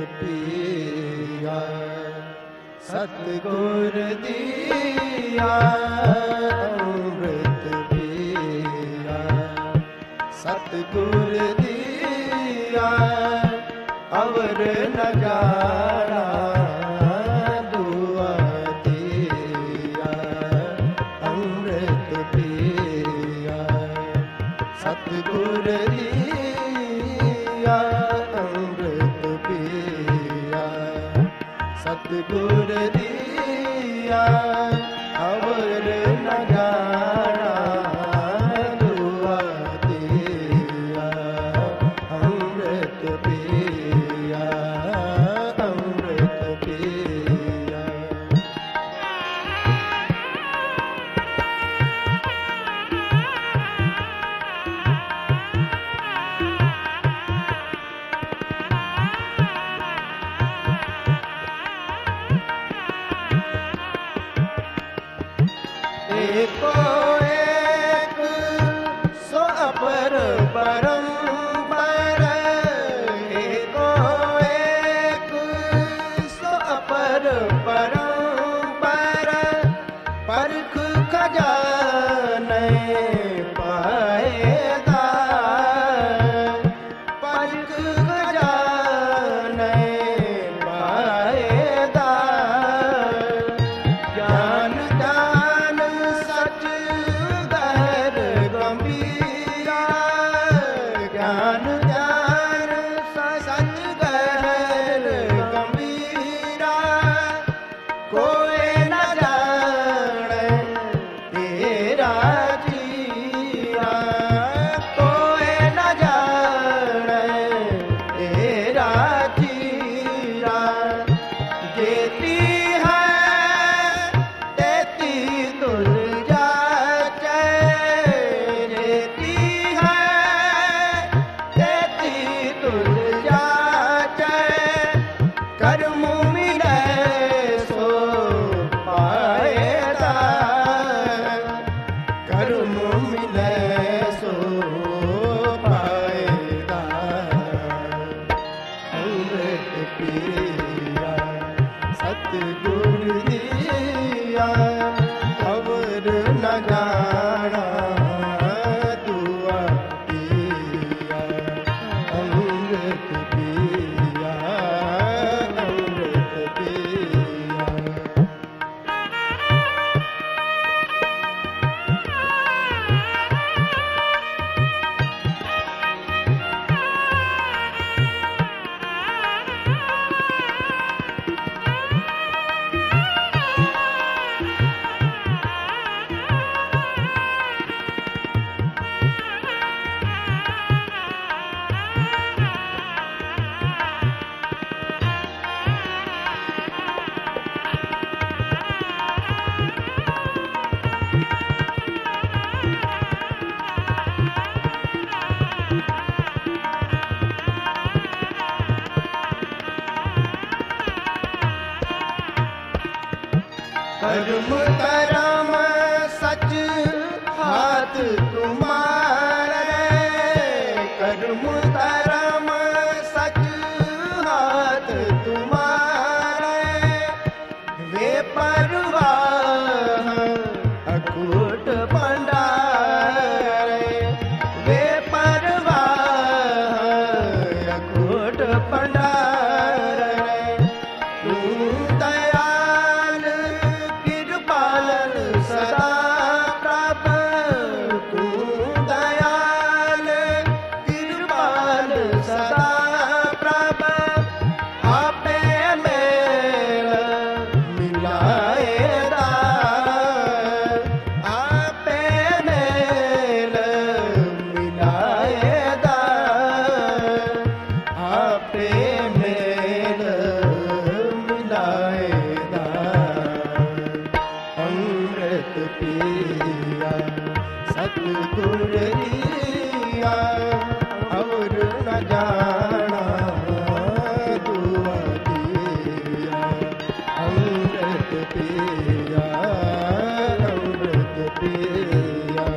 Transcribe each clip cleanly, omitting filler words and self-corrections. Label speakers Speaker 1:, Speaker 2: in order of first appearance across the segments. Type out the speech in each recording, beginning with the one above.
Speaker 1: पिया सतगुर दिया अमृत पिया सतगुर दिया अवर नगाड़ा दुआ दिया अमृत पिया सतगुर दिया अमृत पिया सतगुर दिया अवर नगाड़ा दुआ दिया अमृत पिया अमृत पिया। एको एक सो अपर परम्पर एको एक सो अपर परम्पर परख खजाने पाएगा परख खजाने पाएगा ज्ञान ज्ञान सच गहर गंभीरा ज्ञान ज्ञान सच गहर गंभीरा कोई न जाने तेरा जीरा कोई न जाने तेरा जीरा जेती है तेती तुल जाचे जेती है तेती तुल जाचे कर्म मिले सो पाएगा कर्म मिले सो पाएगा अमृत पिया सतगुर दिया अवर नगाड़ा दुआ दिया अमृत पिया अमृत पिया। कर्म करम सच हाथ तुम्हारे कर्म करम सच हाथ तुम्हारे वे परवाह अकूट भंडारे वे परवाह अकूट भंडारे तू दयाल कृपालन सदा प्रभु तू दयाल कृपाल सदा प्रभु आपे मेल मिलाएगा आपे मेल मिलाएगा आपे मेल मिलाएगा अमृत पिया सतगुर दिया और न जाना दुआ दिया अमृत पिया अमृत पिया।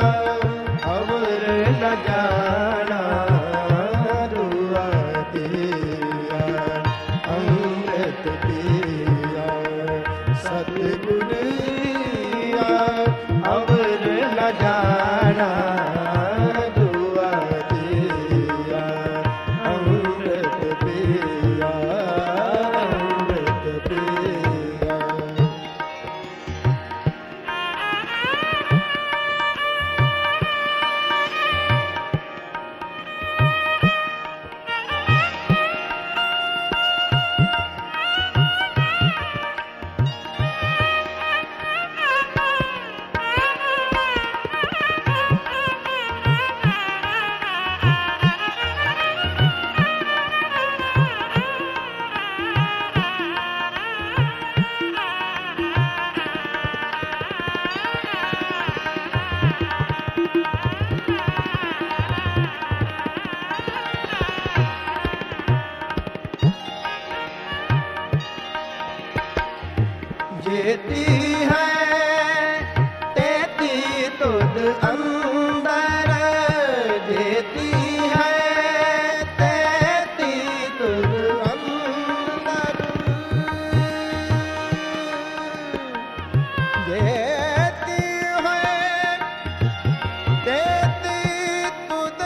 Speaker 1: और न जाना दुआ दिया अमृत पिया सतगुर दिया और न जाना दुआ दिया अमृत पिया अमृत पिया। जेती है तेती तुद अंदर जेती है तेती तुद अंदर जेती है तेती तुद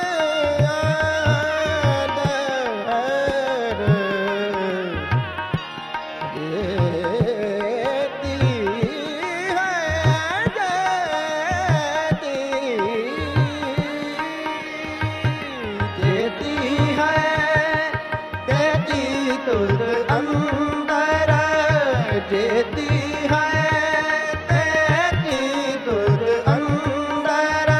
Speaker 1: तुद अंदर जेती है तेती तुद अंदर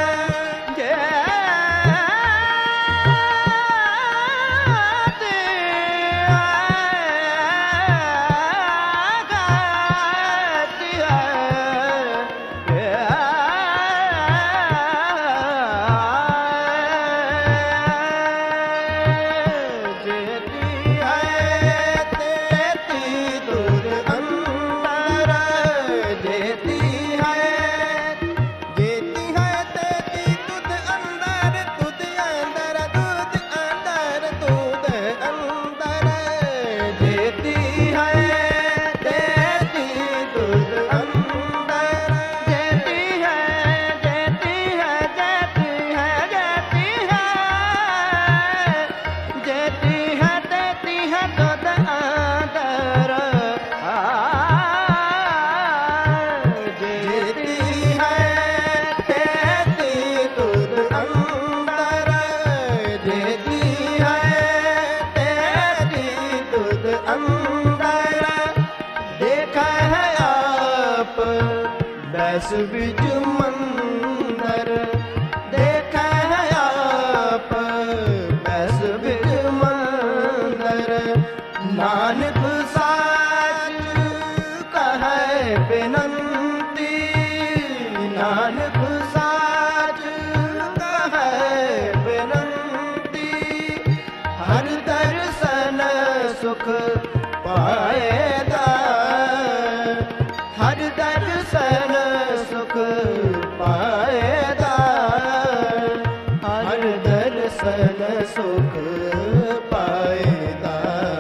Speaker 1: बैस बिच मंदर देखा है आप बैस बिच मंदर नानक साच कहे बिनंती नानक साच कहे बिनंती हर दर्शन सुख पाएगा हर दर्शन सुख पाएगा हर दर्शन सुख पाएगा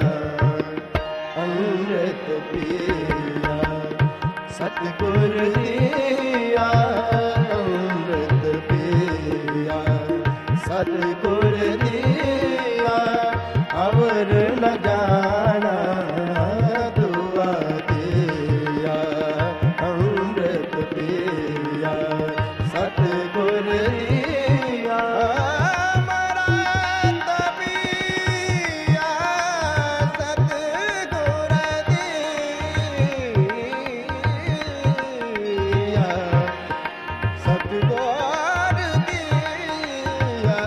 Speaker 1: अमृत पिया सतगुर दिया अमृत पिया सतगुर दिया और न जाना दुआ दिया अमृत पिया सतगुर दिया अमृत पिया सतगुर दिया सतगुर दिया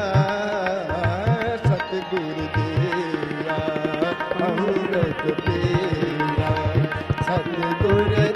Speaker 1: सतगुर दिया अमृत पिया सतगुर